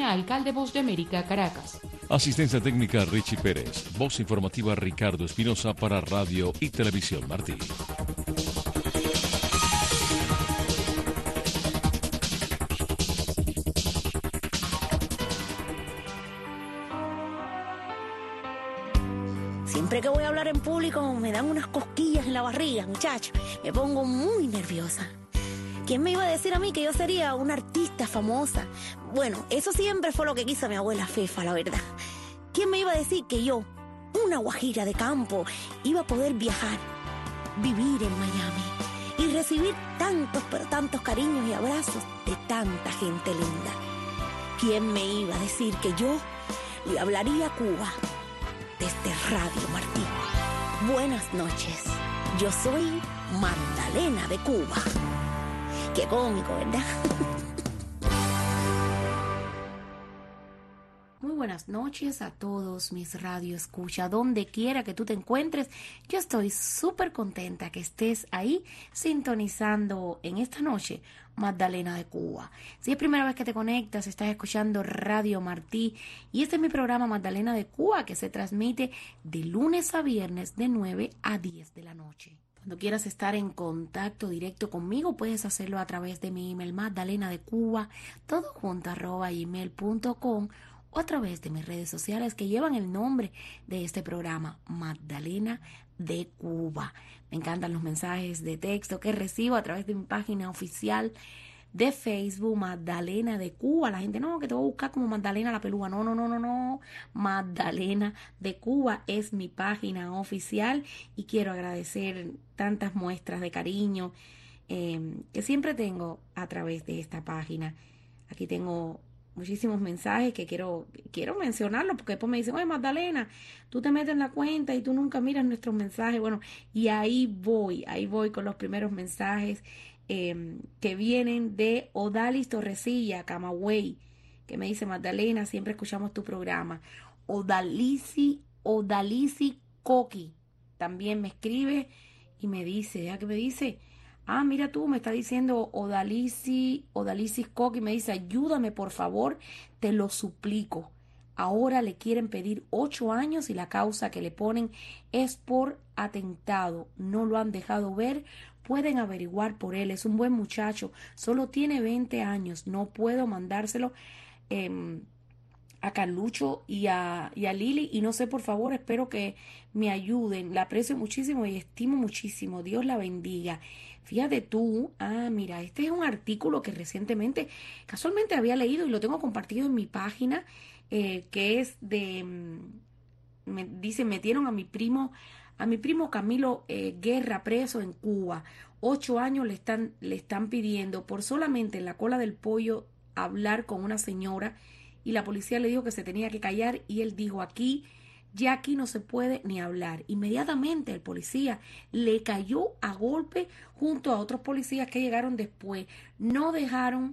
Medina, alcalde Voz de América, Caracas. Asistencia técnica Richie Pérez. Voz informativa Ricardo Espinosa para Radio y Televisión Martí. Siempre que voy a hablar en público me dan unas cosquillas en la barriga, muchacho. Me pongo muy nerviosa. ¿Quién me iba a decir a mí que yo sería una artista famosa? Bueno, eso siempre fue lo que quiso mi abuela Fefa, la verdad. ¿Quién me iba a decir que yo, una guajira de campo, iba a poder viajar, vivir en Miami y recibir tantos, pero tantos cariños y abrazos de tanta gente linda? ¿Quién me iba a decir que yo le hablaría a Cuba desde Radio Martí? Buenas noches, yo soy Magdalena de Cuba. Qué cómico, ¿verdad? Muy buenas noches a todos mis radioescucha, donde quiera que tú te encuentres. Yo estoy súper contenta que estés ahí sintonizando en esta noche Magdalena de Cuba. Si es primera vez que te conectas, estás escuchando Radio Martí y este es mi programa Magdalena de Cuba, que se transmite de lunes a viernes de 9 a 10 de la noche. Cuando quieras estar en contacto directo conmigo, puedes hacerlo a través de mi email magdalenadecuba, todo junto @gmail.com, o a través de mis redes sociales que llevan el nombre de este programa, Magdalena de Cuba. Me encantan los mensajes de texto que recibo a través de mi página oficial de Facebook, Magdalena de Cuba. La gente, no, que te voy a buscar como Magdalena la Pelúa. No. Magdalena de Cuba es mi página oficial y quiero agradecer tantas muestras de cariño que siempre tengo a través de esta página. Aquí tengo muchísimos mensajes que quiero mencionarlos, porque después me dicen, oye Magdalena, tú te metes en la cuenta y tú nunca miras nuestros mensajes. Bueno, y ahí voy con los primeros mensajes que vienen de Odalis Torrecilla, Camagüey, que me dice, Magdalena, siempre escuchamos tu programa. Odalisi Coqui también me escribe y me dice, ¿ya que me dice? Ah, mira tú, me está diciendo Odalisi Coqui, me dice, ayúdame por favor, te lo suplico. Ahora le quieren pedir 8 años y la causa que le ponen es por atentado. No lo han dejado ver. Pueden averiguar por él. Es un buen muchacho. Solo tiene 20 años. No puedo mandárselo a Carlucho y a Lili. Y no sé, por favor, espero que me ayuden. La aprecio muchísimo y estimo muchísimo. Dios la bendiga. Fíjate tú, mira, este es un artículo que recientemente, casualmente había leído y lo tengo compartido en mi página, que es de, me dice, metieron a mi primo Camilo Guerra preso en Cuba. 8 años le están pidiendo por solamente en la cola del pollo hablar con una señora y la policía le dijo que se tenía que callar y él dijo, aquí no se puede ni hablar. Inmediatamente el policía le cayó a golpe junto a otros policías que llegaron después. No dejan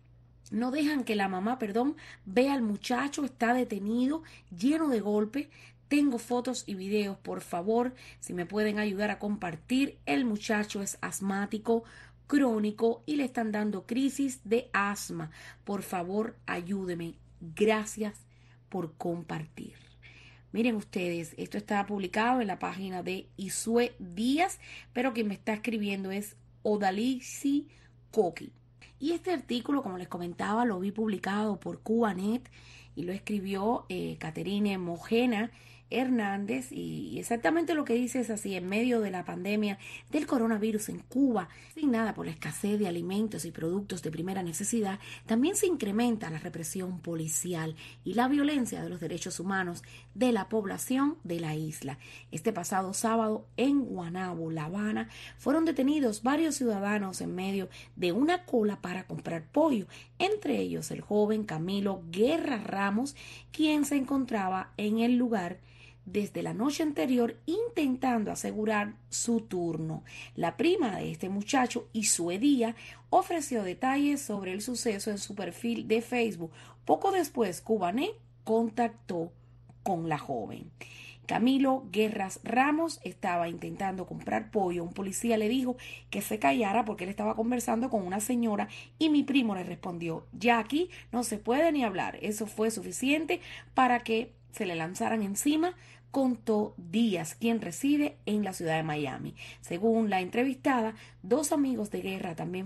que la mamá, vea al muchacho, está detenido, lleno de golpes. Tengo fotos y videos, por favor, si me pueden ayudar a compartir. El muchacho es asmático crónico y le están dando crisis de asma. Por favor, ayúdeme. Gracias por compartir. Miren ustedes, esto está publicado en la página de Isue Díaz, pero quien me está escribiendo es Odalisi Coqui. Y este artículo, como les comentaba, lo vi publicado por Cubanet y lo escribió Caterine Mojena Hernández, y exactamente lo que dice es así: en medio de la pandemia del coronavirus en Cuba, asignada por la escasez de alimentos y productos de primera necesidad, también se incrementa la represión policial y la violencia de los derechos humanos de la población de la isla. Este pasado sábado en Guanabo, La Habana, fueron detenidos varios ciudadanos en medio de una cola para comprar pollo, entre ellos el joven Camilo Guerra Ramos, quien se encontraba en el lugar desde la noche anterior intentando asegurar su turno. La prima de este muchacho, Isue Díaz, ofreció detalles sobre el suceso en su perfil de Facebook. Poco después, Cubanet contactó con la joven. Camilo Guerras Ramos estaba intentando comprar pollo. Un policía le dijo que se callara porque él estaba conversando con una señora y mi primo le respondió: ya aquí no se puede ni hablar. Eso fue suficiente para que se le lanzaran encima, contó Díaz, quien reside en la ciudad de Miami. Según la entrevistada, 2 amigos de Guerra también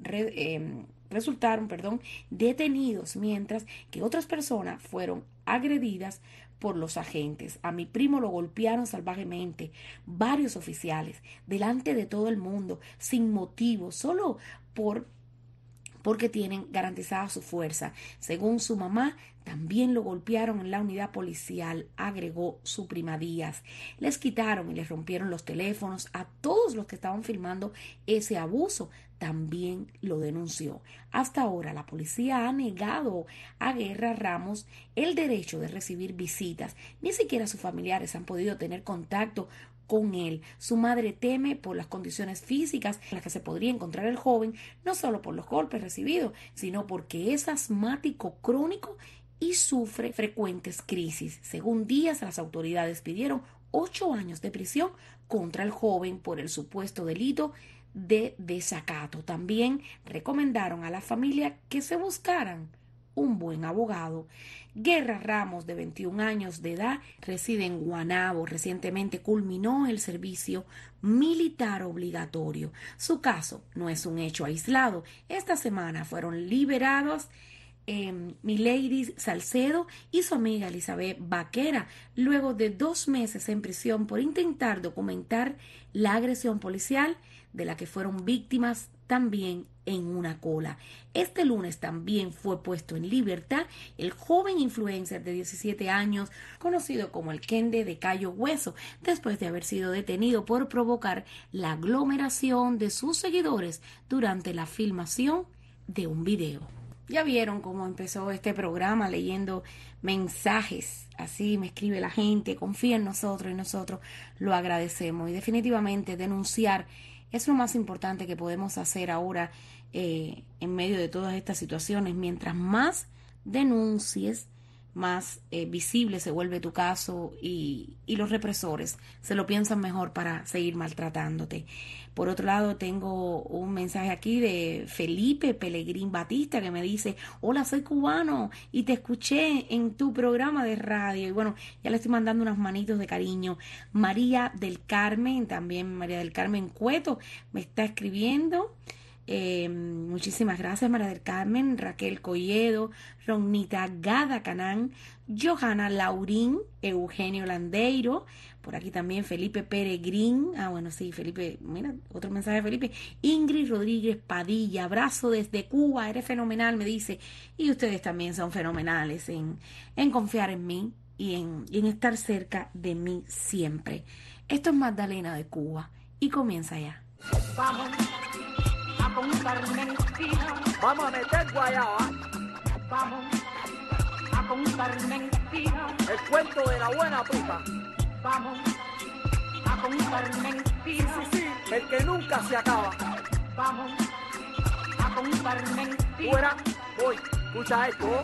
resultaron detenidos, mientras que otras personas fueron agredidas por los agentes. A mi primo lo golpearon salvajemente varios oficiales delante de todo el mundo, sin motivo, solo porque tienen garantizada su fuerza. Según su mamá, también lo golpearon en la unidad policial, agregó su prima Díaz. Les quitaron y les rompieron los teléfonos a todos los que estaban filmando ese abuso. También lo denunció. Hasta ahora la policía ha negado a Guerra Ramos el derecho de recibir visitas. Ni siquiera sus familiares han podido tener contacto con él. Su madre teme por las condiciones físicas en las que se podría encontrar el joven, no solo por los golpes recibidos, sino porque es asmático crónico y sufre frecuentes crisis. Según Díaz, las autoridades pidieron 8 años de prisión contra el joven por el supuesto delito de desacato. También recomendaron a la familia que se buscaran un buen abogado. Guerra Ramos, de 21 años de edad, reside en Guaynabo. Recientemente culminó el servicio militar obligatorio. Su caso no es un hecho aislado. Esta semana fueron liberados Milady Salcedo y su amiga Elizabeth Vaquera, luego de 2 meses en prisión por intentar documentar la agresión policial de la que fueron víctimas también en una cola. Este lunes también fue puesto en libertad el joven influencer de 17 años, conocido como el Kende de Cayo Hueso, después de haber sido detenido por provocar la aglomeración de sus seguidores durante la filmación de un video. Ya vieron cómo empezó este programa leyendo mensajes. Así me escribe la gente, confía en nosotros y nosotros lo agradecemos. Y definitivamente denunciar es lo más importante que podemos hacer ahora en medio de todas estas situaciones. Mientras más denuncies, más visible se vuelve tu caso y los represores se lo piensan mejor para seguir maltratándote. Por otro lado, tengo un mensaje aquí de Felipe Pelegrín Batista que me dice: hola, soy cubano y te escuché en tu programa de radio. Y bueno, ya le estoy mandando unas manitos de cariño. María del Carmen, también María del Carmen Cueto, me está escribiendo. Muchísimas gracias, María del Carmen. Raquel Colledo, Ronita Gada Canán, Johanna Laurín, Eugenio Landeiro, por aquí también Felipe Peregrín. Bueno, sí, Felipe, mira, otro mensaje de Felipe. Ingrid Rodríguez Padilla, abrazo desde Cuba, eres fenomenal, me dice. Y ustedes también son fenomenales en confiar en mí y en estar cerca de mí siempre. Esto es Magdalena de Cuba y comienza ya. Vamos a contar mentiras. Vamos a meter guayaba. Vamos a contar mentiras. El cuento de la buena pipa. Vamos a contar mentiras. Sí, el que nunca se acaba. Vamos a contar mentiras. Fuera, voy, escucha esto.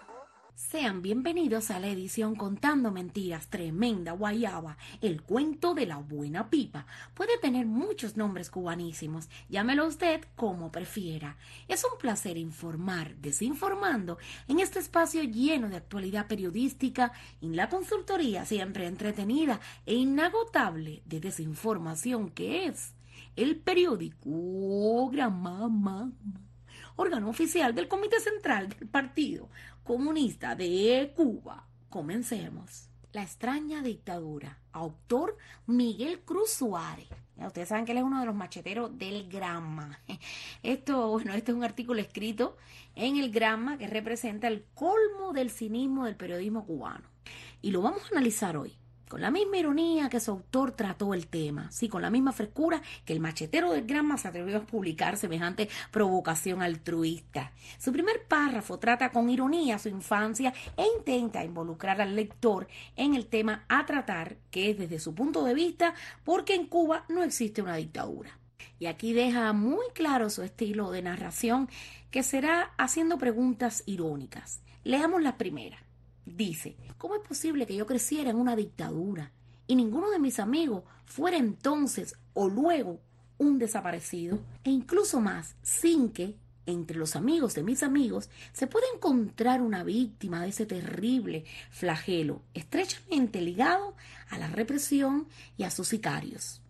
Sean bienvenidos a la edición Contando Mentiras, Tremenda Guayaba, el cuento de la buena pipa. Puede tener muchos nombres cubanísimos, llámelo usted como prefiera. Es un placer informar, desinformando, en este espacio lleno de actualidad periodística, en la consultoría siempre entretenida e inagotable de desinformación que es el periódico Gran Mamá, órgano oficial del Comité Central del Partido Comunista de Cuba. Comencemos. La extraña dictadura. Autor Miguel Cruz Suárez. Ya ustedes saben que él es uno de los macheteros del Granma. Este es un artículo escrito en el Granma que representa el colmo del cinismo del periodismo cubano. Y lo vamos a analizar hoy, con la misma ironía que su autor trató el tema, sí, con la misma frescura que el machetero del Granma se atrevió a publicar semejante provocación altruista. Su primer párrafo trata con ironía su infancia e intenta involucrar al lector en el tema a tratar, que es desde su punto de vista, porque en Cuba no existe una dictadura. Y aquí deja muy claro su estilo de narración, que será haciendo preguntas irónicas. Leamos la primera. Dice: ¿cómo es posible que yo creciera en una dictadura? y ninguno de mis amigos fuera entonces o luego un desaparecido, e incluso más, sin que entre los amigos de mis amigos se pueda encontrar una víctima de ese terrible flagelo, estrechamente ligado a la represión y a sus sicarios.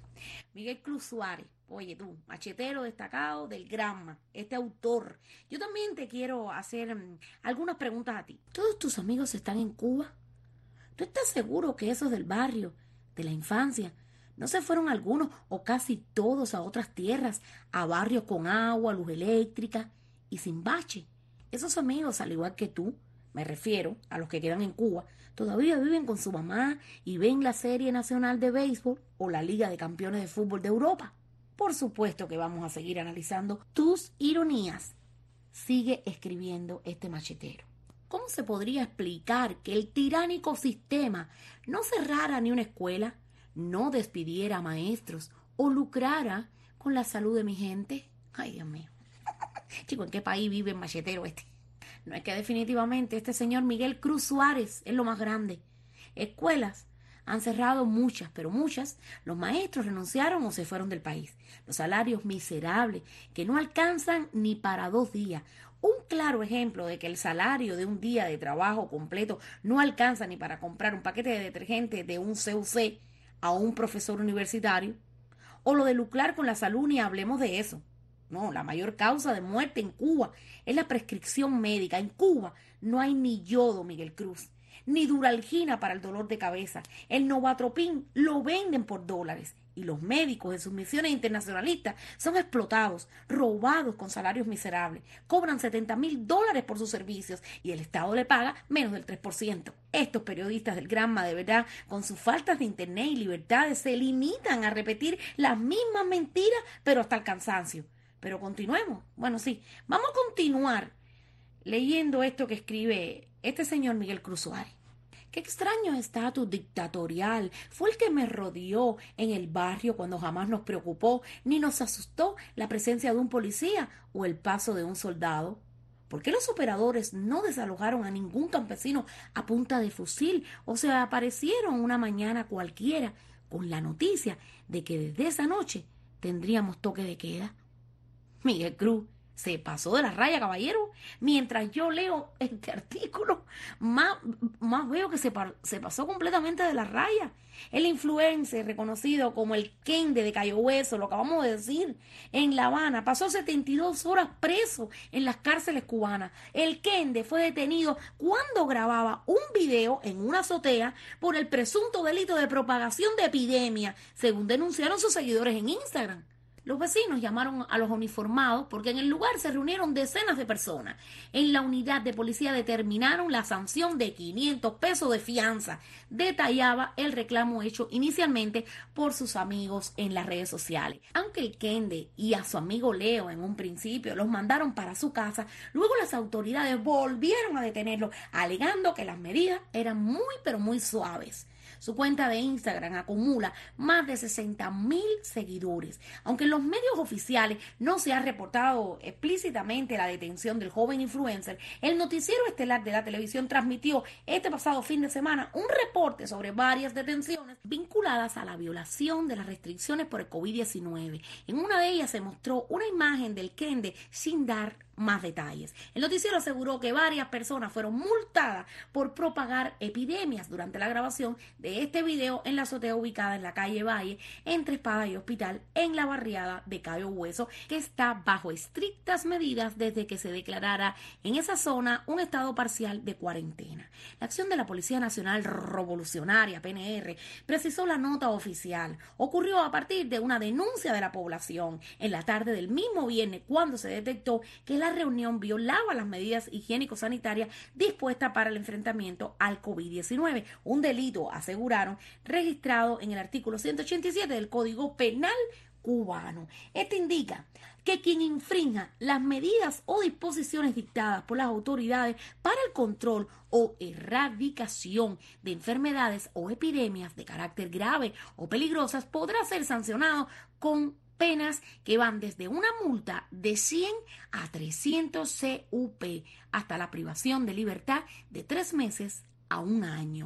Miguel Cruz Suárez, oye tú, machetero destacado del Granma, este autor. Yo también te quiero hacer algunas preguntas a ti. ¿Todos tus amigos están en Cuba? ¿Tú estás seguro que esos del barrio, de la infancia, no se fueron algunos o casi todos a otras tierras, a barrios con agua, luz eléctrica y sin bache? Esos amigos, al igual que tú, me refiero a los que quedan en Cuba, todavía viven con su mamá y ven la Serie Nacional de Béisbol o la Liga de Campeones de Fútbol de Europa. Por supuesto que vamos a seguir analizando tus ironías. Sigue escribiendo este machetero. ¿Cómo se podría explicar que el tiránico sistema no cerrara ni una escuela, no despidiera a maestros o lucrara con la salud de mi gente? Ay, Dios mío. Chico, ¿en qué país vive el machetero este? No, es que definitivamente este señor Miguel Cruz Suárez es lo más grande. Escuelas han cerrado muchas, pero muchas. Los maestros renunciaron o se fueron del país. Los salarios miserables que no alcanzan ni para 2 días. Un claro ejemplo de que el salario de un día de trabajo completo no alcanza ni para comprar un paquete de detergente de un CUC a un profesor universitario. O lo de lucrar con la salud, ni hablemos de eso. No, la mayor causa de muerte en Cuba es la prescripción médica. En Cuba no hay ni yodo, Miguel Cruz, ni Duralgina para el dolor de cabeza. El Novatropin lo venden por $. Y los médicos en sus misiones internacionalistas son explotados, robados con salarios miserables. Cobran $70,000 por sus servicios y el Estado le paga menos del 3%. Estos periodistas del Granma, de verdad, con sus faltas de internet y libertades, se limitan a repetir las mismas mentiras, pero hasta el cansancio. Pero continuemos. Bueno, sí, vamos a continuar leyendo esto que escribe este señor Miguel Cruz Suárez. Qué extraño estatus dictatorial fue el que me rodeó en el barrio cuando jamás nos preocupó ni nos asustó la presencia de un policía o el paso de un soldado. ¿Por qué los operadores no desalojaron a ningún campesino a punta de fusil o se aparecieron una mañana cualquiera con la noticia de que desde esa noche tendríamos toque de queda? Miguel Cruz se pasó de la raya, caballero. Mientras yo leo este artículo, más veo que se pasó completamente de la raya. El influencer reconocido como el Kende de Cayo Hueso, lo acabamos de decir, en La Habana, pasó 72 horas preso en las cárceles cubanas. El Kende fue detenido cuando grababa un video en una azotea por el presunto delito de propagación de epidemia, según denunciaron sus seguidores en Instagram. Los vecinos llamaron a los uniformados porque en el lugar se reunieron decenas de personas. En la unidad de policía determinaron la sanción de $500 de fianza. Detallaba el reclamo hecho inicialmente por sus amigos en las redes sociales. Aunque el Kende y a su amigo Leo en un principio los mandaron para su casa, luego las autoridades volvieron a detenerlos, alegando que las medidas eran muy pero muy suaves. Su cuenta de Instagram acumula más de 60,000 seguidores. Aunque en los medios oficiales no se ha reportado explícitamente la detención del joven influencer, el noticiero estelar de la televisión transmitió este pasado fin de semana un reporte sobre varias detenciones vinculadas a la violación de las restricciones por el COVID-19. En una de ellas se mostró una imagen del Kende sin dar más detalles. El noticiero aseguró que varias personas fueron multadas por propagar epidemias durante la grabación de este video en la azotea ubicada en la calle Valle, entre Espada y Hospital, en la barriada de Cayo Hueso, que está bajo estrictas medidas desde que se declarara en esa zona un estado parcial de cuarentena. La acción de la Policía Nacional Revolucionaria, PNR, precisó la nota oficial. Ocurrió a partir de una denuncia de la población en la tarde del mismo viernes, cuando se detectó que la reunión violaba las medidas higiénico-sanitarias dispuestas para el enfrentamiento al COVID-19, un delito, aseguraron, registrado en el artículo 187 del Código Penal cubano. Esto indica que quien infrinja las medidas o disposiciones dictadas por las autoridades para el control o erradicación de enfermedades o epidemias de carácter grave o peligrosas podrá ser sancionado con penas que van desde una multa de 100 a 300 CUP hasta la privación de libertad de 3 meses a 1 año.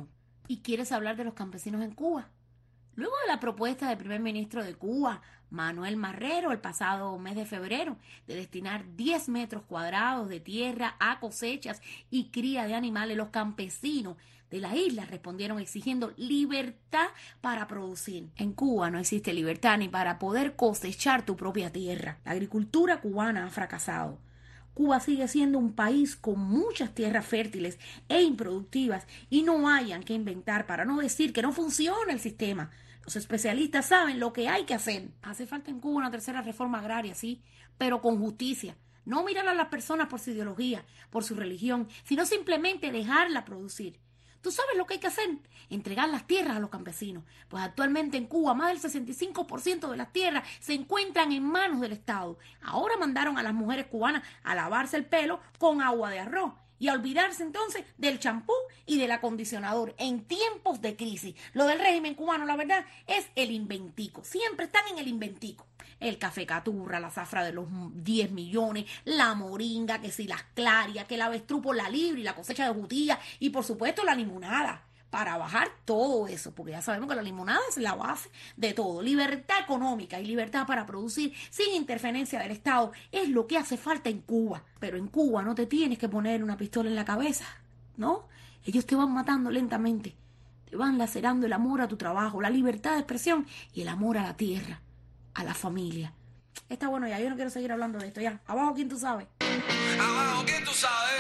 ¿Y quieres hablar de los campesinos en Cuba? Luego de la propuesta del primer ministro de Cuba, Manuel Marrero, el pasado mes de febrero, de destinar 10 metros cuadrados de tierra a cosechas y cría de animales, los campesinos de la isla respondieron exigiendo libertad para producir. En Cuba no existe libertad ni para poder cosechar tu propia tierra. La agricultura cubana ha fracasado. Cuba sigue siendo un país con muchas tierras fértiles e improductivas y no hayan que inventar para no decir que no funciona el sistema. Los especialistas saben lo que hay que hacer. Hace falta en Cuba una tercera reforma agraria, sí, pero con justicia. No mirar a las personas por su ideología, por su religión, sino simplemente dejarla producir. ¿Tú sabes lo que hay que hacer? Entregar las tierras a los campesinos. Pues actualmente en Cuba más del 65% de las tierras se encuentran en manos del Estado. Ahora mandaron a las mujeres cubanas a lavarse el pelo con agua de arroz y a olvidarse entonces del champú y del acondicionador en tiempos de crisis. Lo del régimen cubano, la verdad, es el inventico. Siempre están en el inventico. El café caturra, la zafra de los 10 millones, la moringa, que si las clarias, que el avestruz por la libre y la cosecha de jutilla y por supuesto la limonada. Para bajar todo eso, porque ya sabemos que la limonada es la base de todo. Libertad económica y libertad para producir sin interferencia del Estado es lo que hace falta en Cuba. Pero en Cuba no te tienes que poner una pistola en la cabeza, ¿no? Ellos te van matando lentamente, te van lacerando el amor a tu trabajo, la libertad de expresión y el amor a la tierra, a la familia. Está bueno ya, yo no quiero seguir hablando de esto ya. Abajo, ¿quién tú sabes? Abajo, ¿quién tú sabes?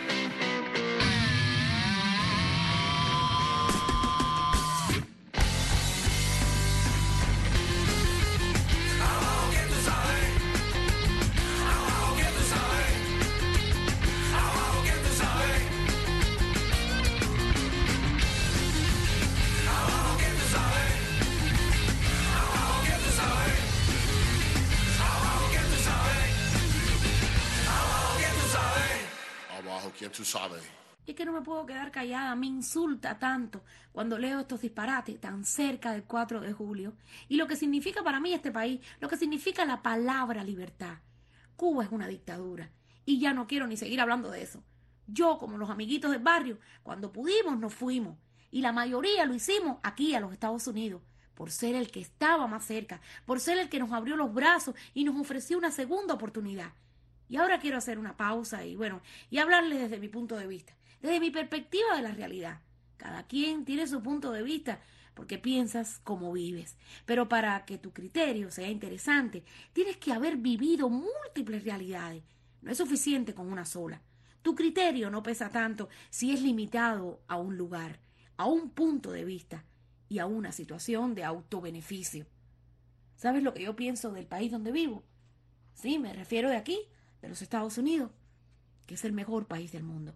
¿Quién tú sabes? Es que no me puedo quedar callada, me insulta tanto cuando leo estos disparates tan cerca del 4 de julio y lo que significa para mí este país, lo que significa la palabra libertad. Cuba es una dictadura y ya no quiero ni seguir hablando de eso. Yo, como los amiguitos del barrio, cuando pudimos nos fuimos y la mayoría lo hicimos aquí a los Estados Unidos por ser el que estaba más cerca, por ser el que nos abrió los brazos y nos ofreció una segunda oportunidad. Y ahora quiero hacer una pausa y hablarles desde mi punto de vista, desde mi perspectiva de la realidad. Cada quien tiene su punto de vista porque piensas como vives. Pero para que tu criterio sea interesante, tienes que haber vivido múltiples realidades. No es suficiente con una sola. Tu criterio no pesa tanto si es limitado a un lugar, a un punto de vista y a una situación de autobeneficio. ¿Sabes lo que yo pienso del país donde vivo? Sí, me refiero de aquí, de los Estados Unidos, que es el mejor país del mundo.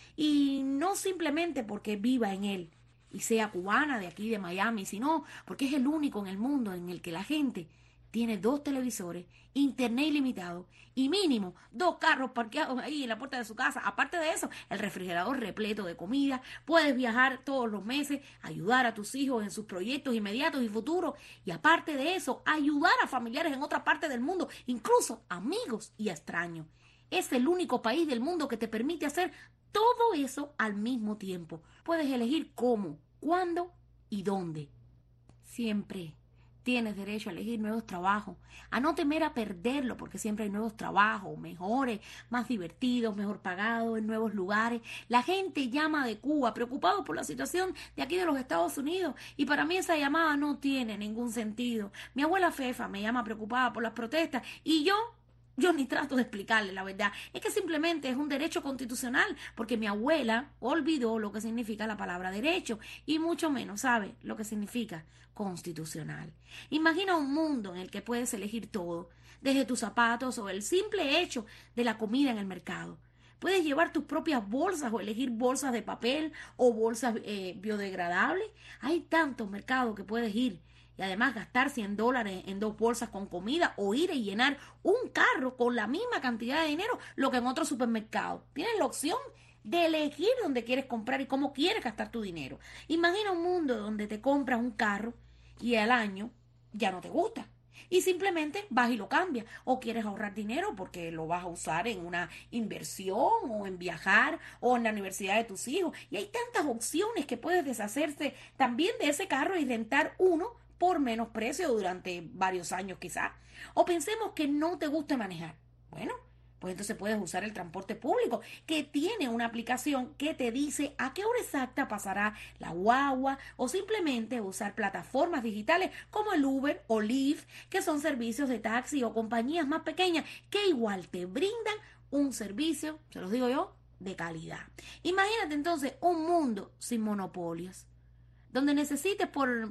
Y no simplemente porque viva en él y sea cubana de aquí de Miami, sino porque es el único en el mundo en el que la gente tiene 2 televisores, internet ilimitado y mínimo 2 carros parqueados ahí en la puerta de su casa. Aparte de eso, el refrigerador repleto de comida. Puedes viajar todos los meses, ayudar a tus hijos en sus proyectos inmediatos y futuros. Y aparte de eso, ayudar a familiares en otra parte del mundo, incluso amigos y extraños. Es el único país del mundo que te permite hacer todo eso al mismo tiempo. Puedes elegir cómo, cuándo y dónde. Siempre tienes derecho a elegir nuevos trabajos, a no temer a perderlo, porque siempre hay nuevos trabajos, mejores, más divertidos, mejor pagados, en nuevos lugares. La gente llama de Cuba, preocupado por la situación de aquí de los Estados Unidos, y para mí esa llamada no tiene ningún sentido. Mi abuela Fefa me llama preocupada por las protestas, y yo ni trato de explicarle la verdad. Es que simplemente es un derecho constitucional, porque mi abuela olvidó lo que significa la palabra derecho y mucho menos sabe lo que significa constitucional. Imagina un mundo en el que puedes elegir todo, desde tus zapatos o el simple hecho de la comida en el mercado. Puedes llevar tus propias bolsas o elegir bolsas de papel o bolsas biodegradables. Hay tantos mercados que puedes ir. Y además gastar $100 en 2 bolsas con comida o ir y llenar un carro con la misma cantidad de dinero, lo que en otro supermercado. Tienes la opción de elegir dónde quieres comprar y cómo quieres gastar tu dinero. Imagina un mundo donde te compras un carro y al año ya no te gusta. Y simplemente vas y lo cambias. O quieres ahorrar dinero porque lo vas a usar en una inversión o en viajar o en la universidad de tus hijos. Y hay tantas opciones que puedes deshacerse también de ese carro y rentar uno por menos precio durante varios años quizás. O pensemos que no te gusta manejar. Bueno, pues entonces puedes usar el transporte público, que tiene una aplicación que te dice a qué hora exacta pasará la guagua, o simplemente usar plataformas digitales como el Uber o Lyft, que son servicios de taxi o compañías más pequeñas que igual te brindan un servicio, se los digo yo, de calidad. Imagínate entonces un mundo sin monopolios, donde necesites, por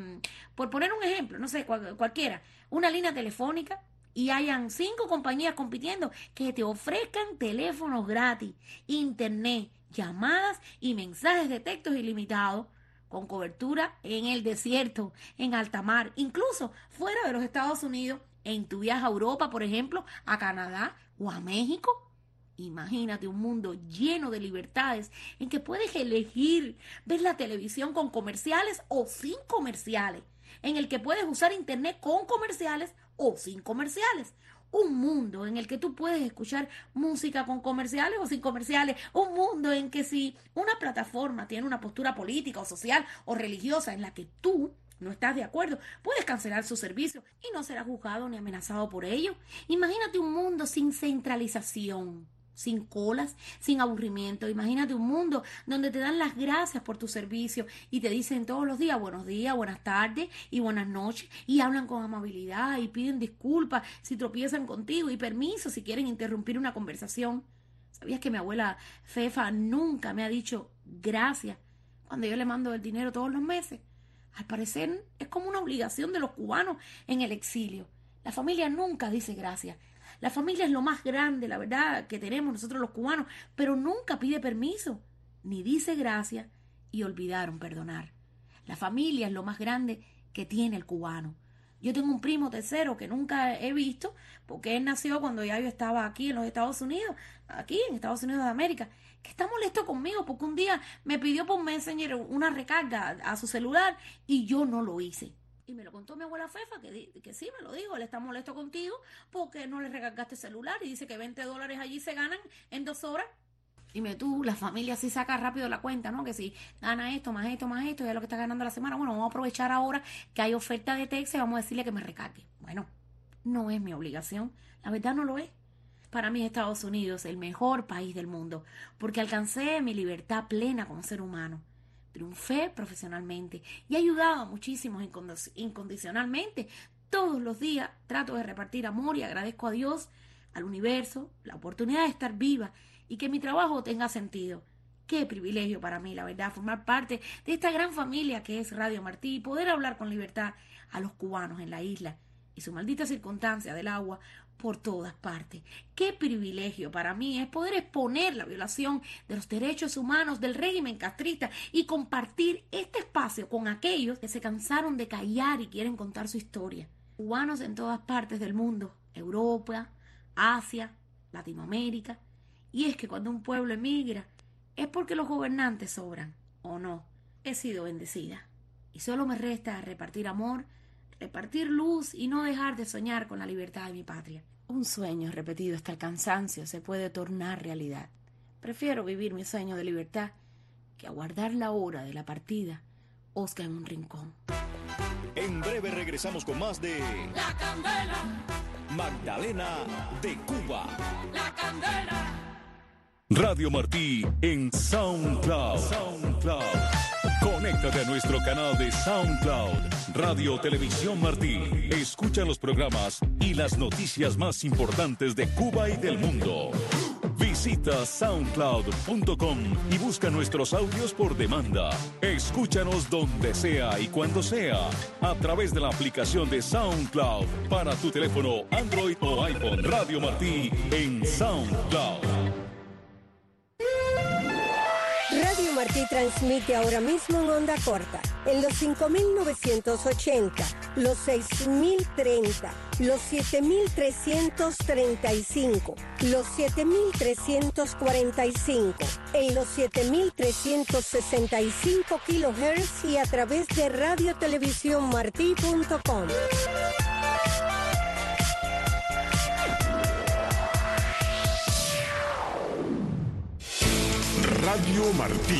poner un ejemplo, no sé, cualquiera, una línea telefónica, y hayan 5 compañías compitiendo que te ofrezcan teléfonos gratis, internet, llamadas y mensajes de textos ilimitados, con cobertura en el desierto, en alta mar, incluso fuera de los Estados Unidos, en tu viaje a Europa, por ejemplo, a Canadá o a México. Imagínate un mundo lleno de libertades en que puedes elegir ver la televisión con comerciales o sin comerciales, en el que puedes usar internet con comerciales o sin comerciales. Un mundo en el que tú puedes escuchar música con comerciales o sin comerciales. Un mundo en que si una plataforma tiene una postura política o social o religiosa en la que tú no estás de acuerdo, puedes cancelar su servicio y no serás juzgado ni amenazado por ello. Imagínate un mundo sin centralización, sin colas, sin aburrimiento. Imagínate un mundo donde te dan las gracias por tu servicio y te dicen todos los días buenos días, buenas tardes y buenas noches, y hablan con amabilidad y piden disculpas si tropiezan contigo y permiso si quieren interrumpir una conversación. ¿Sabías que mi abuela Fefa nunca me ha dicho gracias cuando yo le mando el dinero todos los meses? Al parecer es como una obligación de los cubanos en el exilio. La familia nunca dice gracias. La familia es lo más grande, la verdad, que tenemos nosotros los cubanos, pero nunca pide permiso, ni dice gracias, y olvidaron perdonar. La familia es lo más grande que tiene el cubano. Yo tengo un primo tercero que nunca he visto, porque él nació cuando ya yo estaba aquí en los Estados Unidos, aquí en Estados Unidos de América, que está molesto conmigo porque un día me pidió por Messenger una recarga a su celular y yo no lo hice. Y me lo contó mi abuela Fefa, que sí, me lo dijo, él está molesto contigo porque no le recargaste el celular y dice que $20 allí se ganan en 2 horas. Dime tú, la familia sí saca rápido la cuenta, ¿no? Que si gana esto, más esto, más esto, ya es lo que está ganando la semana. Bueno, vamos a aprovechar ahora que hay oferta de Texas y vamos a decirle que me recargue. Bueno, no es mi obligación, la verdad no lo es. Para mí Estados Unidos es el mejor país del mundo porque alcancé mi libertad plena como ser humano. Triunfé profesionalmente y he ayudado a muchísimos incondicionalmente. Todos los días trato de repartir amor y agradezco a Dios, al universo, la oportunidad de estar viva y que mi trabajo tenga sentido. Qué privilegio para mí, la verdad, formar parte de esta gran familia que es Radio Martí y poder hablar con libertad a los cubanos en la isla y su maldita circunstancia del agua por todas partes. Qué privilegio para mí es poder exponer la violación de los derechos humanos del régimen castrista y compartir este espacio con aquellos que se cansaron de callar y quieren contar su historia. Cubanos en todas partes del mundo, Europa, Asia, Latinoamérica. Y es que cuando un pueblo emigra es porque los gobernantes sobran, ¿o no? He sido bendecida y solo me resta repartir amor, repartir luz y no dejar de soñar con la libertad de mi patria. Un sueño repetido hasta el cansancio se puede tornar realidad. Prefiero vivir mi sueño de libertad que aguardar la hora de la partida, osca en un rincón. En breve regresamos con más de La Candela, Magdalena de Cuba. La Candela. Radio Martí en SoundCloud. Conéctate a nuestro canal de SoundCloud, Radio Televisión Martí. Escucha los programas y las noticias más importantes de Cuba y del mundo. Visita soundcloud.com y busca nuestros audios por demanda. Escúchanos donde sea y cuando sea, a través de la aplicación de SoundCloud para tu teléfono Android o iPhone. Radio Martí en SoundCloud. Radio Martí transmite ahora mismo en onda corta, en los 5.980, los 6.030, los 7.335, los 7.345, en los 7.365 kHz y a través de radiotelevisiónmartí.com. Radio Martí.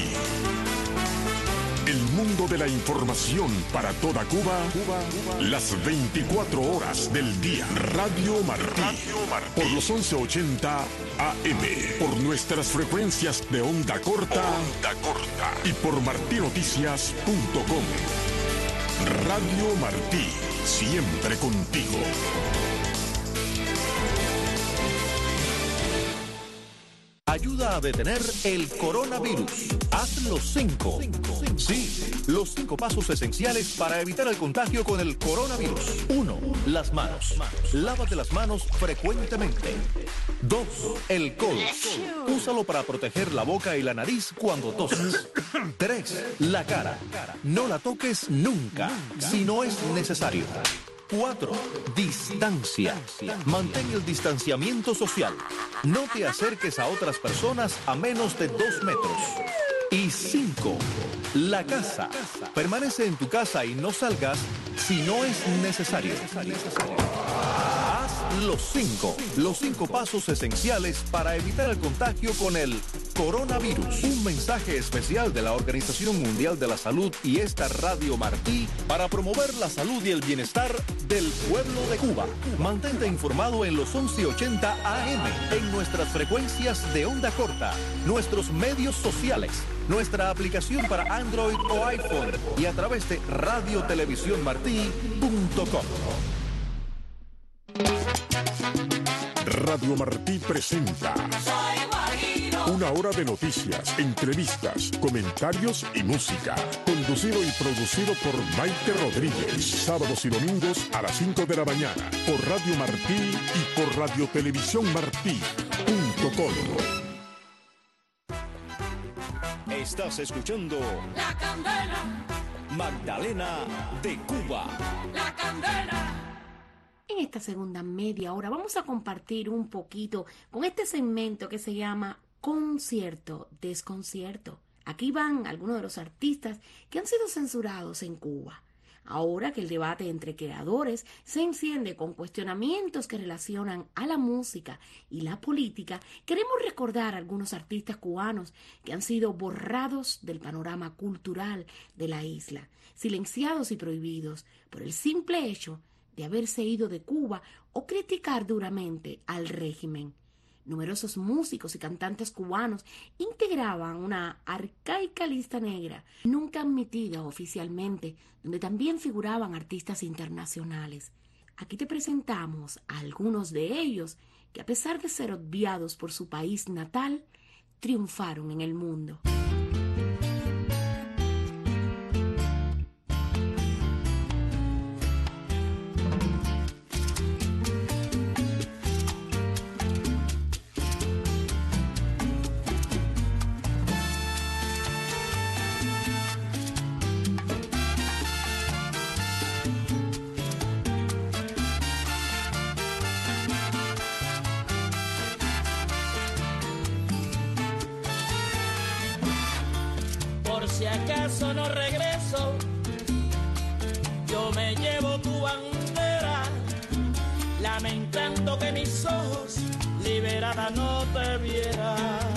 El mundo de la información para toda Cuba, las 24 horas del día. Radio Martí. Por los 1180 AM. Por nuestras frecuencias de onda corta. Y por martinoticias.com. Radio Martí. Siempre contigo. Ayuda a detener el coronavirus. Haz los 5. Sí, los 5 pasos esenciales para evitar el contagio con el coronavirus. 1. Las manos. Lávate las manos frecuentemente. 2. El codo. Úsalo para proteger la boca y la nariz cuando toses. 3. La cara. No la toques nunca, si no es necesario. 4. Distancia. Mantén el distanciamiento social. No te acerques a otras personas a menos de 2 metros. Y 5. La casa. Permanece en tu casa y no salgas si no es necesario. Haz los 5. Los 5 pasos esenciales para evitar el contagio con el coronavirus. Un mensaje especial de la Organización Mundial de la Salud y esta Radio Martí para promover la salud y el bienestar del pueblo de Cuba. Mantente informado en los 1180 AM, en nuestras frecuencias de onda corta, nuestros medios sociales, nuestra aplicación para Android o iPhone y a través de radiotelevisiónmartí.com. Radio Martí presenta una hora de noticias, entrevistas, comentarios y música. Conducido y producido por Maite Rodríguez. Sábados y domingos a las 5 de la mañana. Por Radio Martí y por radiotelevisiónmartí.com. Estás escuchando La Candela, Magdalena de Cuba. La Candela. En esta segunda media hora vamos a compartir un poquito con este segmento que se llama Concierto, Desconcierto. Aquí van algunos de los artistas que han sido censurados en Cuba. Ahora que el debate entre creadores se enciende con cuestionamientos que relacionan a la música y la política, queremos recordar a algunos artistas cubanos que han sido borrados del panorama cultural de la isla, silenciados y prohibidos por el simple hecho de haberse ido de Cuba o criticar duramente al régimen. Numerosos músicos y cantantes cubanos integraban una arcaica lista negra, nunca admitida oficialmente, donde también figuraban artistas internacionales. Aquí te presentamos a algunos de ellos que, a pesar de ser obviados por su país natal, triunfaron en el mundo. Si acaso no regreso, yo me llevo tu bandera, lamentando que mis ojos liberada no te vieran.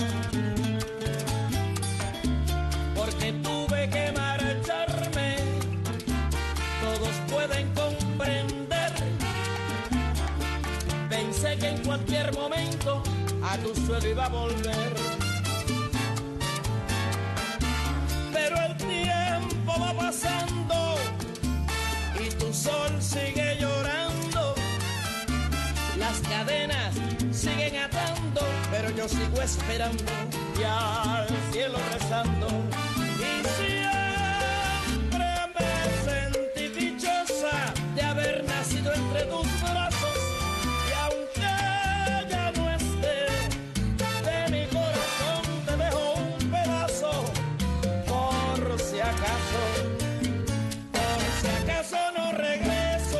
Porque tuve que marcharme, todos pueden comprender. Pensé que en cualquier momento a tu suelo iba a volver. Pero el tiempo va pasando y tu sol sigue llorando. Las cadenas siguen atando, pero yo sigo esperando y al cielo rezando. Y siempre me sentí dichosa de haber nacido entre tus brazos. Y aunque ya no esté, de mi corazón te dejo un pedazo. Por si acaso no regreso.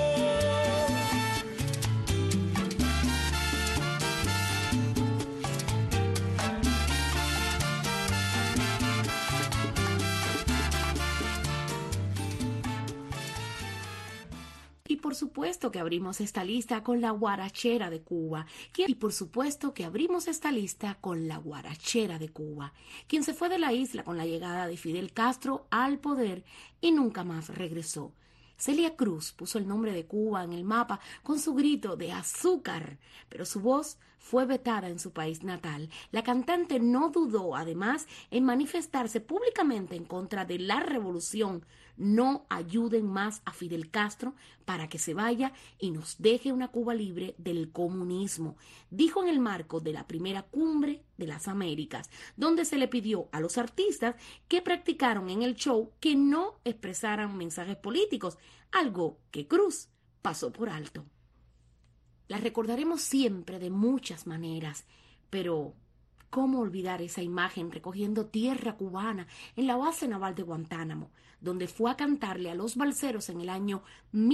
por supuesto que abrimos esta lista con la guarachera de Cuba. Y por supuesto que abrimos esta lista con la guarachera de Cuba, quien se fue de la isla con la llegada de Fidel Castro al poder y nunca más regresó. Celia Cruz puso el nombre de Cuba en el mapa con su grito de azúcar, pero su voz fue vetada en su país natal. La cantante no dudó, además, en manifestarse públicamente en contra de la revolución. No ayuden más a Fidel Castro para que se vaya y nos deje una Cuba libre del comunismo, dijo en el marco de la primera cumbre de las Américas, donde se le pidió a los artistas que practicaron en el show que no expresaran mensajes políticos, algo que Cruz pasó por alto. La recordaremos siempre de muchas maneras, pero ¿cómo olvidar esa imagen recogiendo tierra cubana en la base naval de Guantánamo, donde fue a cantarle a los balseros en el año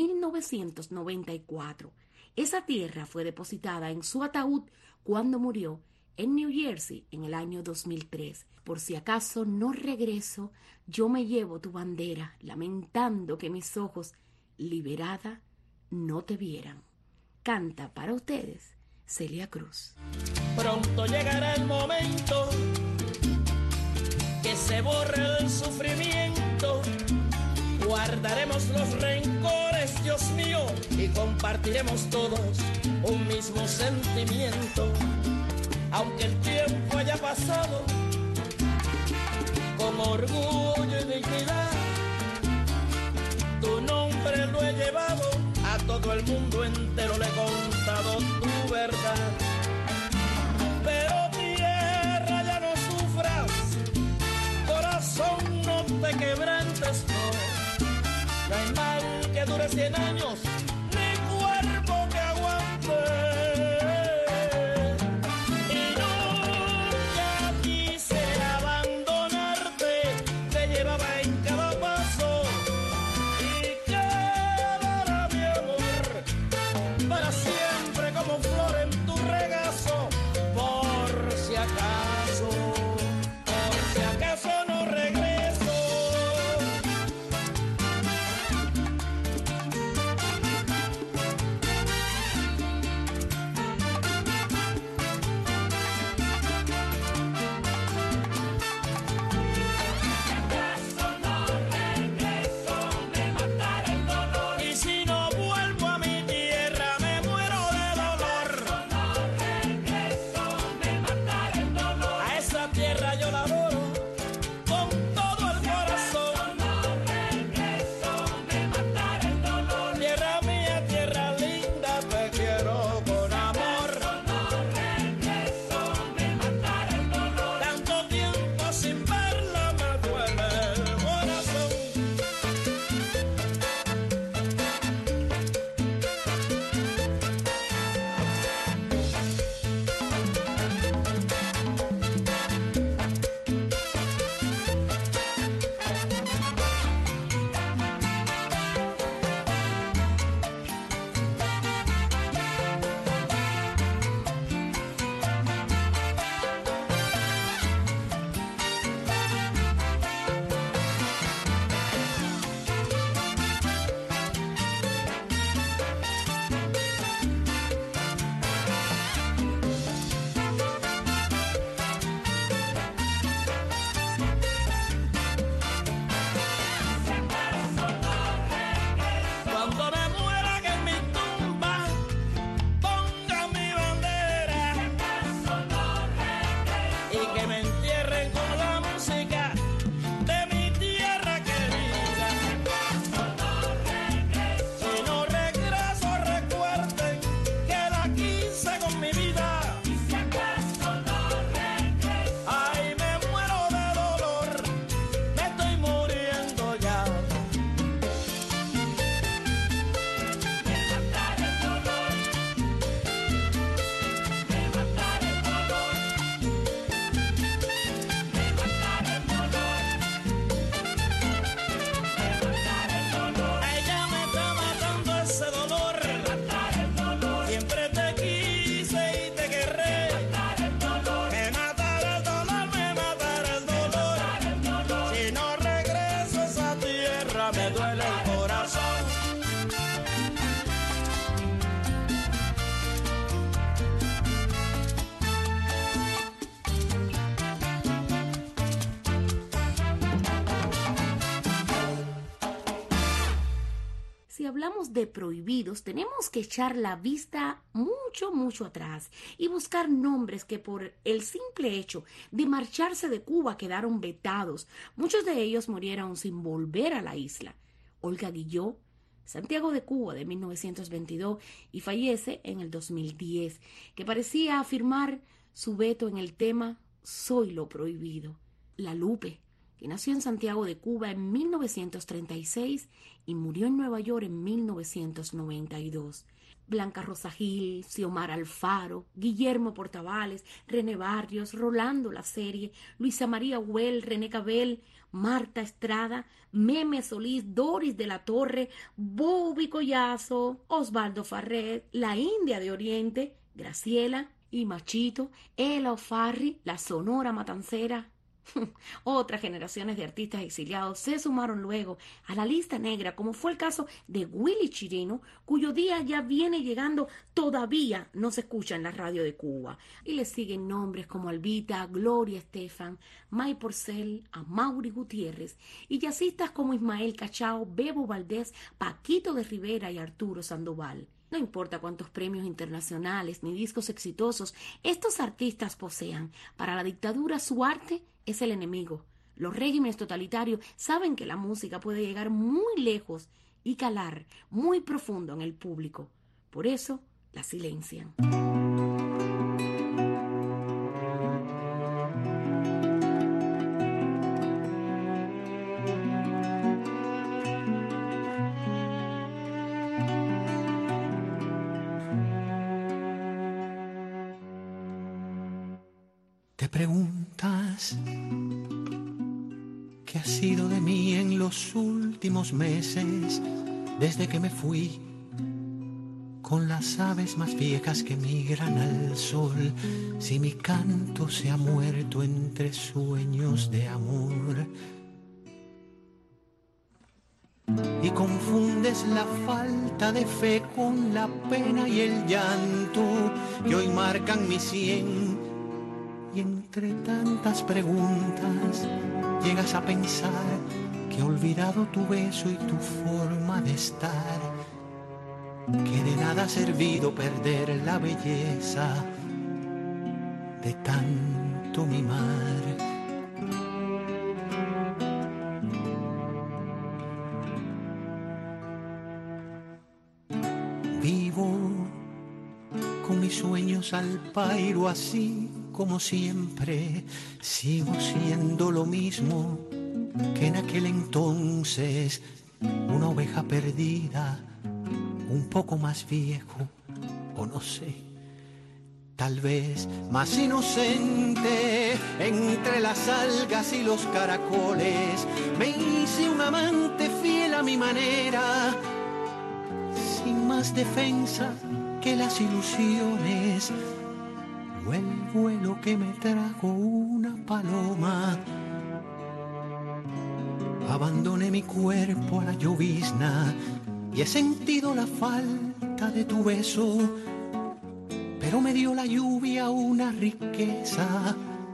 1994? Esa tierra fue depositada en su ataúd cuando murió en New Jersey en el año 2003. Por si acaso no regreso, yo me llevo tu bandera, lamentando que mis ojos, liberada, no te vieran. Canta para ustedes Celia Cruz. Pronto llegará el momento que se borre el sufrimiento. Guardaremos los rencores, Dios mío, y compartiremos todos un mismo sentimiento. Aunque el tiempo haya pasado, con orgullo y dignidad, tu nombre lo he llevado, a todo el mundo entero le he contado tu verdad. Pero tierra, ya no sufras, corazón, no te quebrantes, no. No hay mal que dure 100 años, ni cuerpo que aguante. Y nunca quise abandonarte, te llevaba en cada paso. Y quedará mi amor para siempre como flor en tu regazo. Por si acaso no regreso. hablamos de prohibidos, tenemos que echar la vista mucho atrás y buscar nombres que por el simple hecho de marcharse de Cuba quedaron vetados. Muchos de ellos murieron sin volver a la isla. Olga Guillot, Santiago de Cuba de 1922 y fallece en el 2010, que parecía afirmar su veto en el tema Soy lo prohibido. La Lupe, que nació en Santiago de Cuba en 1936 y murió en Nueva York en 1992. Blanca Rosa Gil, Xiomara Alfaro, Guillermo Portavales, René Barrios, Rolando La Serie, Luisa María Huel, René Cabel, Marta Estrada, Meme Solís, Doris de la Torre, Bobby Collazo, Osvaldo Farret, La India de Oriente, Graciela y Machito, Ela Ofarri, La Sonora Matancera. Otras generaciones de artistas exiliados se sumaron luego a la lista negra, como fue el caso de Willy Chirino, cuyo día ya viene llegando, todavía no se escucha en la radio de Cuba. Y le siguen nombres como Albita, Gloria Estefan, May Porcel, Amaury Gutiérrez, y jazzistas como Ismael Cachao, Bebo Valdés, Paquito de Rivera y Arturo Sandoval. No importa cuántos premios internacionales ni discos exitosos estos artistas posean, para la dictadura su arte es el enemigo. Los regímenes totalitarios saben que la música puede llegar muy lejos y calar muy profundo en el público. Por eso la silencian. Te preguntas qué ha sido de mí en los últimos meses, desde que me fui con las aves más viejas que migran al sol, si mi canto se ha muerto entre sueños de amor. Y confundes la falta de fe con la pena y el llanto que hoy marcan mi sien. Y entre tantas preguntas llegas a pensar que he olvidado tu beso y tu forma de estar, que de nada ha servido perder la belleza de tanto mimar. Vivo con mis sueños al pairo así como siempre, sigo siendo lo mismo que en aquel entonces, una oveja perdida, un poco más viejo, o no sé, tal vez más inocente. Entre las algas y los caracoles me hice un amante fiel a mi manera, sin más defensa que las ilusiones o el vuelo que me trajo una paloma. Abandoné mi cuerpo a la llovizna y he sentido la falta de tu beso, pero me dio la lluvia una riqueza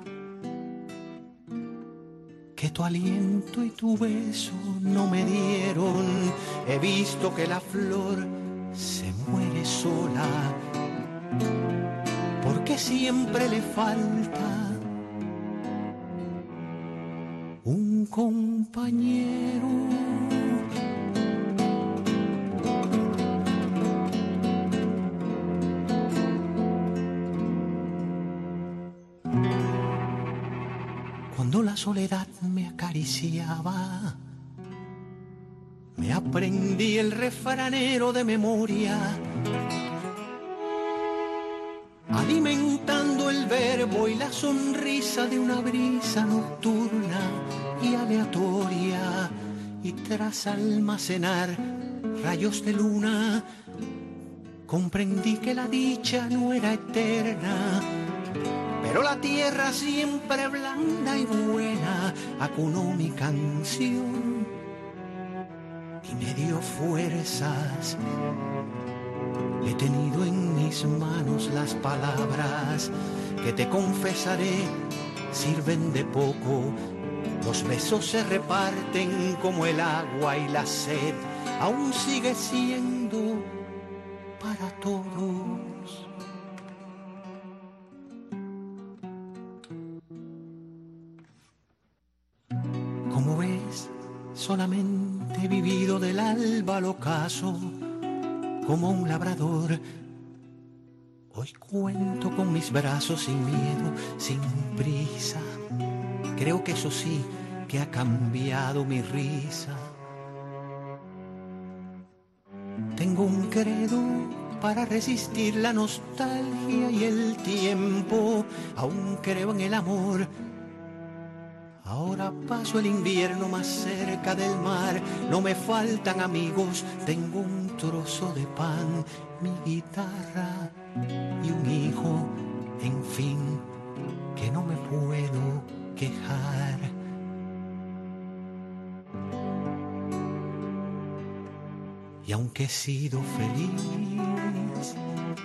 que tu aliento y tu beso no me dieron. He visto que la flor se muere sola, porque siempre le falta un compañero. Cuando la soledad me acariciaba, me aprendí el refranero de memoria, alimentando el verbo y la sonrisa de una brisa nocturna y aleatoria. Y tras almacenar rayos de luna, comprendí que la dicha no era eterna, pero la tierra siempre blanda y buena acunó mi canción y me dio fuerzas. He tenido en mis manos las palabras que te confesaré, sirven de poco. Los besos se reparten como el agua y la sed, aún sigue siendo para todos. Como ves, solamente he vivido del alba al ocaso, como un labrador. Hoy cuento con mis brazos sin miedo, sin prisa. Creo que eso sí, que ha cambiado mi risa. Tengo un credo para resistir la nostalgia y el tiempo. Aún creo en el amor. Ahora paso el invierno más cerca del mar. No me faltan amigos, tengo un trozo de pan, mi guitarra y un hijo, en fin, que no me puedo quejar. Y aunque he sido feliz,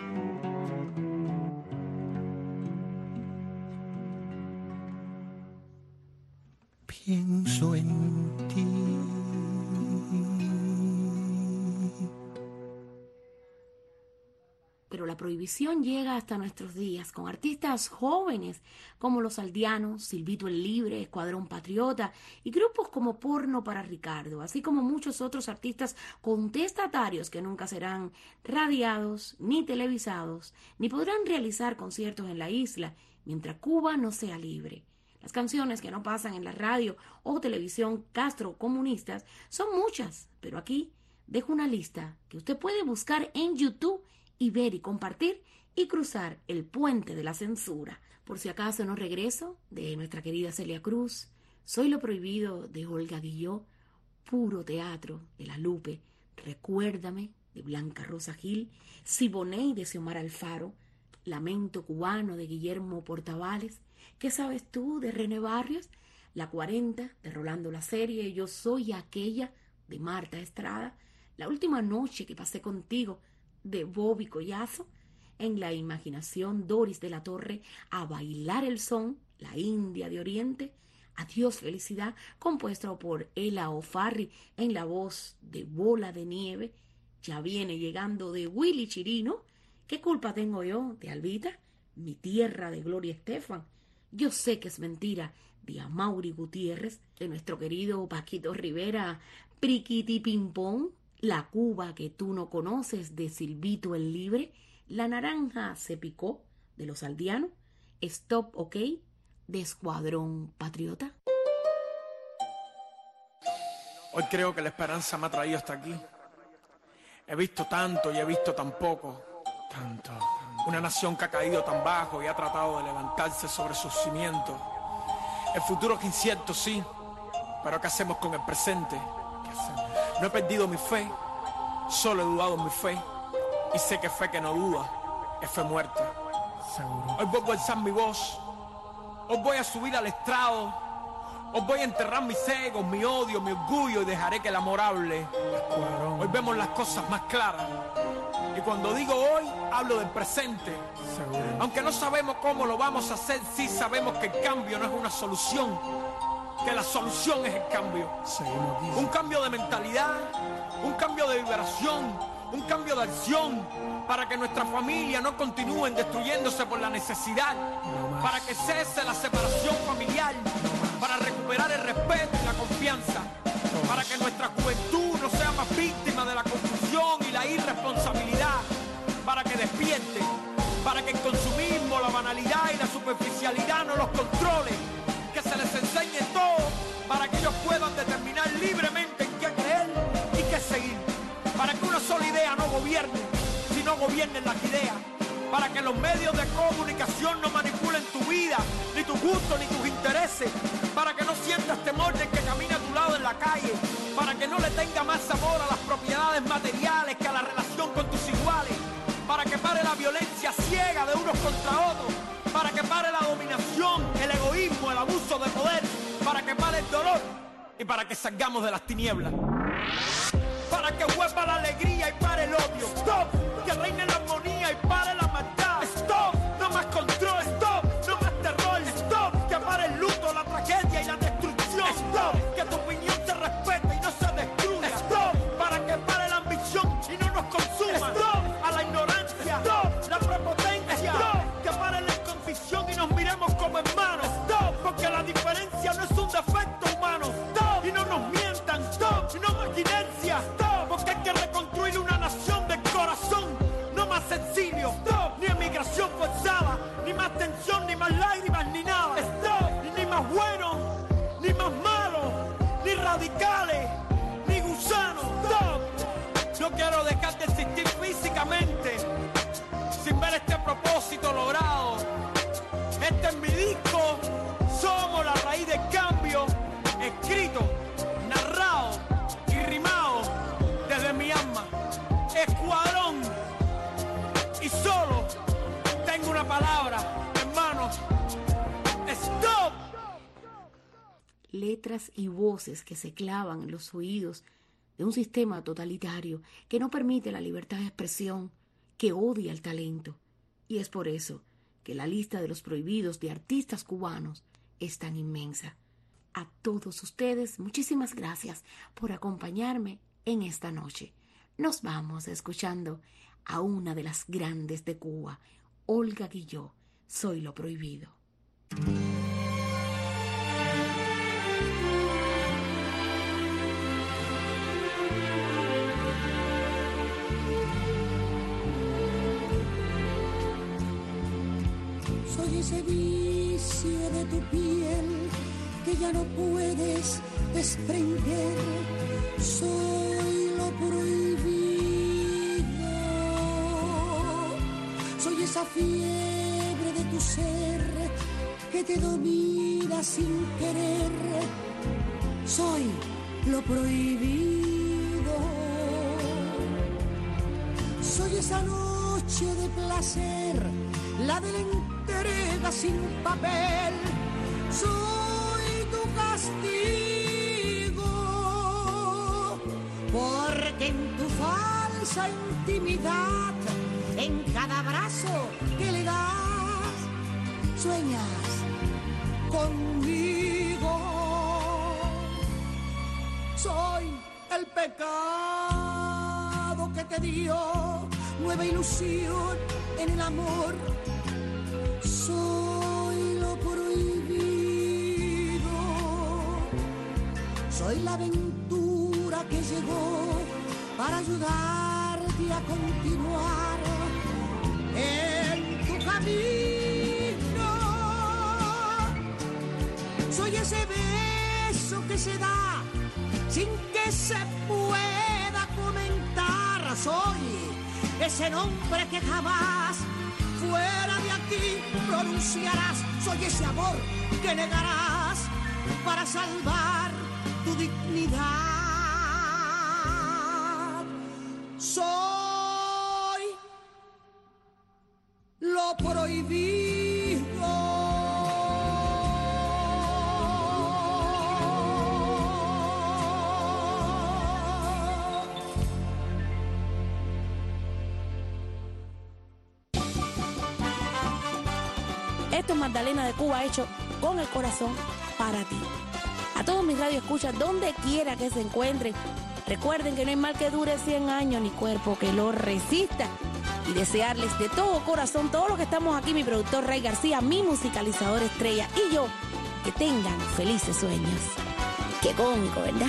pienso en ti. Pero la prohibición llega hasta nuestros días con artistas jóvenes como Los Aldeanos, Silvito el Libre, Escuadrón Patriota y grupos como Porno para Ricardo, así como muchos otros artistas contestatarios que nunca serán radiados, ni televisados, ni podrán realizar conciertos en la isla mientras Cuba no sea libre. Las canciones que no pasan en la radio o televisión castrocomunistas son muchas, pero aquí dejo una lista que usted puede buscar en YouTube y ver y compartir y cruzar el puente de la censura. Por si acaso no regreso, de nuestra querida Celia Cruz, Soy lo prohibido, de Olga Guillot, Puro teatro, de La Lupe, Recuérdame, de Blanca Rosa Gil, Siboney, de Xiomara Alfaro, Lamento cubano, de Guillermo Portavales, ¿Qué sabes tú?, de René Barrios, La 40, de Rolando La Serie, Yo soy aquella, de Marta Estrada, La última noche que pasé contigo, de Bobby Collazo, En la imaginación, Doris de la Torre, A bailar el son, La India de Oriente, Adiós felicidad, compuesto por Ela Ofarri en la voz de Bola de Nieve, Ya viene llegando, de Willy Chirino, ¿Qué culpa tengo yo?, de Albita, Mi tierra, de Gloria Estefan, Yo sé que es mentira, de Amaury Gutiérrez, de nuestro querido Paquito Rivera, Priquiti Pimpón, La Cuba que tú no conoces, de Silvito el Libre, La naranja se picó, de Los Aldeanos, Stop OK, de Escuadrón Patriota. Hoy creo que la esperanza me ha traído hasta aquí. He visto tanto y he visto tan poco. Tanto. Una nación que ha caído tan bajo y ha tratado de levantarse sobre sus cimientos. El futuro es incierto, sí, pero ¿qué hacemos con el presente? No he perdido mi fe, solo he dudado en mi fe. Y sé que fe que no duda es fe muerta. Seguro. Hoy vuelvo a alzar mi voz. Hoy voy a subir al estrado. Hoy voy a enterrar mis egos, mi odio, mi orgullo y dejaré que el amor hable. Hoy vemos las cosas más claras. Y cuando digo hoy, hablo del presente. Seguro. Aunque no sabemos cómo lo vamos a hacer, sí sabemos que el cambio no es una solución. Que la solución es el cambio. Un cambio de mentalidad, un cambio de vibración, un cambio de acción, para que nuestra familia no continúen destruyéndose por la necesidad, para que cese la separación familiar, para recuperar el respeto y la confianza, para que nuestra juventud no sea más víctima de la confusión y la irresponsabilidad, para que despierte, para que el consumismo, la banalidad y la superficialidad no los controle, que se les enseñe todo para que ellos puedan determinar libremente en qué creer y qué seguir, para que una sola idea no gobierne, sino gobiernen las ideas, para que los medios de comunicación no manipulen tu vida, ni tu gusto, ni tus intereses, para que no sientas temor del que camina a tu lado en la calle, para que no le tenga más amor a las propiedades materiales que a la relación con tus iguales, para que pare la violencia ciega de unos contra otros, para que pare la dominación, el egoísmo, el abuso de poder, para que pare el dolor y para que salgamos de las tinieblas. Para que vuelva la alegría y pare el odio. Stop, que reine la armonía y pare la maldad. Stop, no más control. Stop, no más terror. Stop, que pare el luto, la tragedia y la destrucción. Stop, que tu opinión se respete y no se destruya. Stop, para que radicales, ni gusanos. ¡Stop! No quiero dejar de existir físicamente sin ver este propósito logrado. Este es mi disco, Somos la raíz del cambio, escrito, narrado y rimado desde mi alma. Escuadrón, y solo tengo una palabra, hermano: stop. Letras y voces que se clavan en los oídos de un sistema totalitario que no permite la libertad de expresión, que odia el talento. Y es por eso que la lista de los prohibidos de artistas cubanos es tan inmensa. A todos ustedes, muchísimas gracias por acompañarme en esta noche. Nos vamos escuchando a una de las grandes de Cuba, Olga Guilló, Soy lo prohibido. Soy ese vicio de tu piel que ya no puedes desprender. Soy lo prohibido. Soy esa fiebre de tu ser que te domina sin querer. Soy lo prohibido. Soy esa noche de placer, la de la entrega sin papel. Soy tu castigo, porque en tu falsa intimidad, en cada abrazo que le das, sueñas conmigo. Soy el pecado que te dio nueva ilusión en el amor. Soy lo prohibido. Soy la aventura que llegó para ayudarte a continuar en tu camino. Soy ese beso que se da sin que se pueda comentar. Soy ese nombre que jamás fuera de aquí pronunciarás. Soy ese amor que negarás para salvar tu dignidad. Soy lo prohibido. Esto es Magdalena de Cuba, hecho con el corazón para ti. A todos mis radioescuchas, donde quiera que se encuentren, recuerden que no hay mal que dure 100 años, ni cuerpo que lo resista. Y desearles de todo corazón, todos los que estamos aquí, mi productor Ray García, mi musicalizador estrella y yo, que tengan felices sueños. Qué cómico, ¿verdad?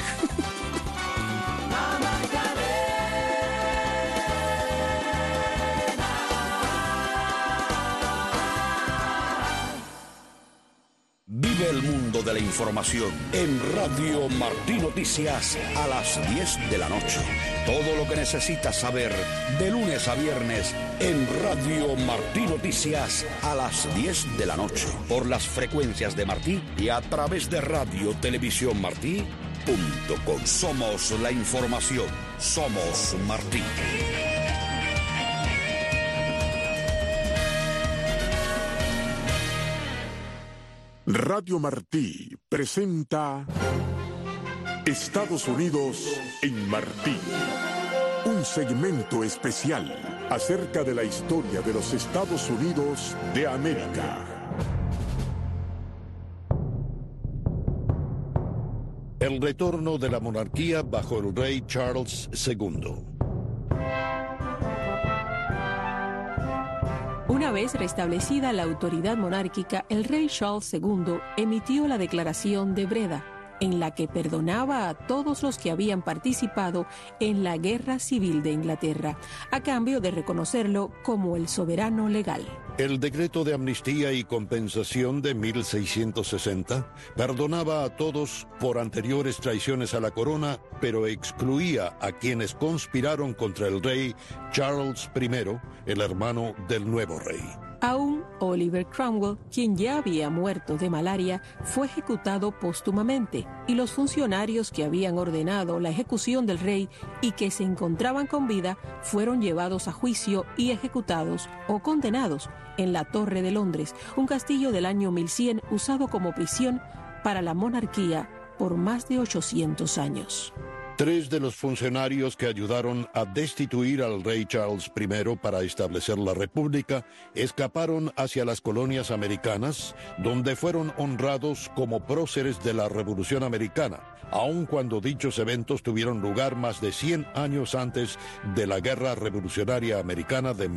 Vive el mundo de la información en Radio Martí Noticias a las 10 de la noche. Todo lo que necesitas saber de lunes a viernes en Radio Martí Noticias a las 10 de la noche. Por las frecuencias de Martí y a través de Radio Televisión Martí.com. Somos la información. Somos Martí. Radio Martí presenta Estados Unidos en Martí. Un segmento especial acerca de la historia de los Estados Unidos de América. El retorno de la monarquía bajo el rey Charles II. Una vez restablecida la autoridad monárquica, el rey Charles II emitió la Declaración de Breda, en la que perdonaba a todos los que habían participado en la Guerra Civil de Inglaterra, a cambio de reconocerlo como el soberano legal. El decreto de amnistía y compensación de 1660 perdonaba a todos por anteriores traiciones a la corona, pero excluía a quienes conspiraron contra el rey Charles I, el hermano del nuevo rey. Aún Oliver Cromwell, quien ya había muerto de malaria, fue ejecutado póstumamente, y los funcionarios que habían ordenado la ejecución del rey y que se encontraban con vida fueron llevados a juicio y ejecutados o condenados en la Torre de Londres, un castillo del año 1100 usado como prisión para la monarquía por más de 800 años. 3 de los funcionarios que ayudaron a destituir al rey Charles I para establecer la República escaparon hacia las colonias americanas, donde fueron honrados como próceres de la Revolución Americana, aun cuando dichos eventos tuvieron lugar más de 100 años antes de la Guerra Revolucionaria Americana de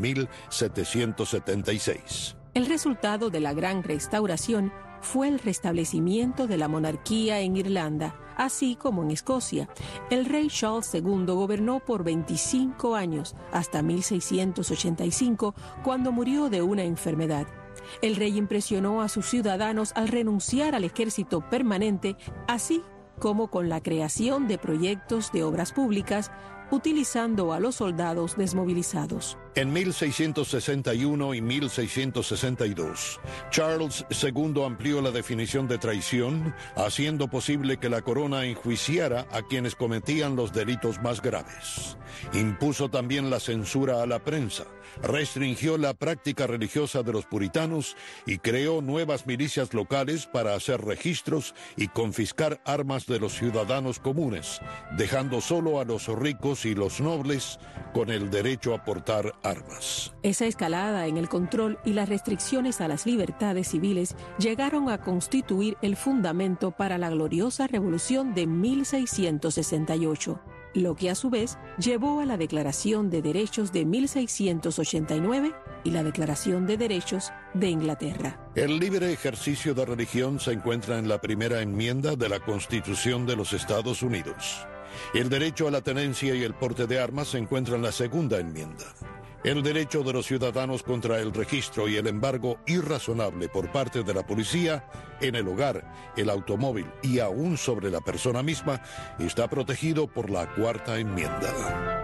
1776. El resultado de la Gran Restauración fue el restablecimiento de la monarquía en Irlanda, así como en Escocia. El rey Charles II gobernó por 25 años, hasta 1685, cuando murió de una enfermedad. El rey impresionó a sus ciudadanos al renunciar al ejército permanente, así como con la creación de proyectos de obras públicas, utilizando a los soldados desmovilizados. En 1661 y 1662, Charles II amplió la definición de traición, haciendo posible que la corona enjuiciara a quienes cometían los delitos más graves. Impuso también la censura a la prensa, restringió la práctica religiosa de los puritanos y creó nuevas milicias locales para hacer registros y confiscar armas de los ciudadanos comunes, dejando solo a los ricos y los nobles con el derecho a portar armas. Esa escalada en el control y las restricciones a las libertades civiles llegaron a constituir el fundamento para la gloriosa Revolución de 1668, lo que a su vez llevó a la Declaración de Derechos de 1689 y la Declaración de Derechos de Inglaterra. El libre ejercicio de religión se encuentra en la primera enmienda de la Constitución de los Estados Unidos. El derecho a la tenencia y el porte de armas se encuentra en la segunda enmienda. El derecho de los ciudadanos contra el registro y el embargo irrazonable por parte de la policía en el hogar, el automóvil y aún sobre la persona misma está protegido por la cuarta enmienda.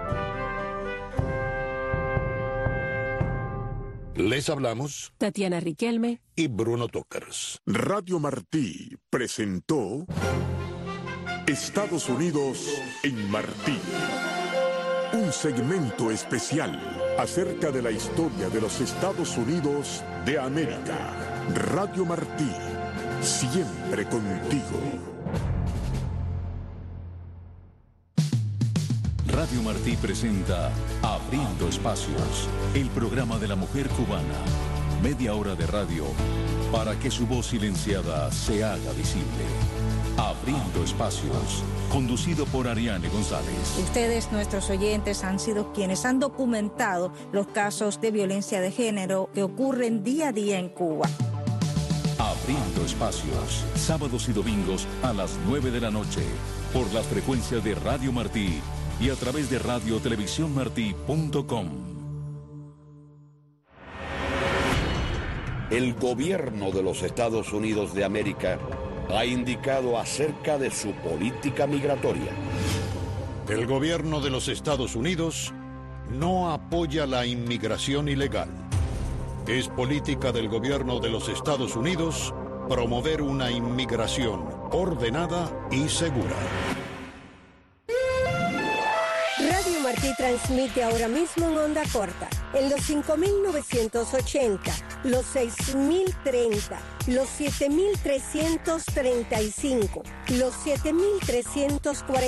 Les hablamos Tatiana Riquelme y Bruno Tócars. Radio Martí presentó Estados Unidos en Martí. Un segmento especial acerca de la historia de los Estados Unidos de América. Radio Martí, siempre contigo. Radio Martí presenta Abriendo Espacios, el programa de la mujer cubana. Media hora de radio para que su voz silenciada se haga visible. Abriendo Espacios, conducido por Ariane González. Ustedes, nuestros oyentes, han sido quienes han documentado los casos de violencia de género que ocurren día a día en Cuba. Abriendo Espacios, sábados y domingos a las 9 de la noche, por las frecuencias de Radio Martí y a través de radiotelevisiónmartí.com. El gobierno de los Estados Unidos de América ha indicado acerca de su política migratoria. El gobierno de los Estados Unidos no apoya la inmigración ilegal. Es política del gobierno de los Estados Unidos promover una inmigración ordenada y segura. Radio Martí transmite ahora mismo en onda corta, en los 5.980, los 6.030, los 7.335, los 7.340.